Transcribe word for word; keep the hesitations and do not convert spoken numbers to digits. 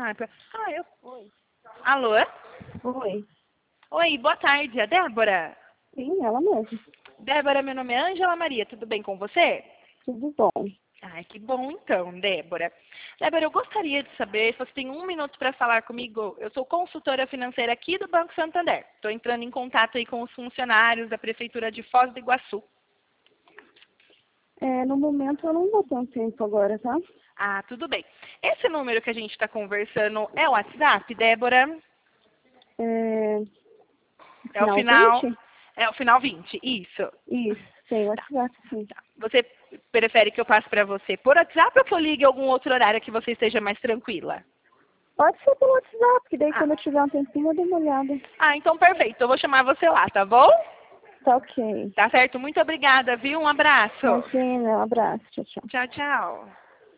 Ah, pra- ah, eu... Oi. Alô? Oi. Oi, boa tarde, é Débora? Sim, ela mesma. Débora, meu nome é Ângela Maria, tudo bem com você? Tudo bom. Ai, que bom então, Débora. Débora, eu gostaria de saber se você tem um minuto para falar comigo. Eu sou consultora financeira aqui do Banco Santander. Estou entrando em contato aí com os funcionários da Prefeitura de Foz do Iguaçu. É, no momento eu não vou ter um tempo agora, tá? Ah, tudo bem. Esse número que a gente está conversando é o WhatsApp, Débora? É, É o final final. vinte? É o final vinte, isso. Isso, tem Tá, WhatsApp, sim. tá. Você prefere que eu passe para você por WhatsApp ou que eu ligue em algum outro horário que você esteja mais tranquila? Pode ser pelo WhatsApp, que daí Ah, quando eu tiver um tempinho eu dou uma olhada. ah, então perfeito. Eu vou chamar você lá, tá bom? Tá ok. Tá certo? Muito obrigada, viu? Um abraço. Imagina, um abraço, tchau, tchau. Tchau, tchau.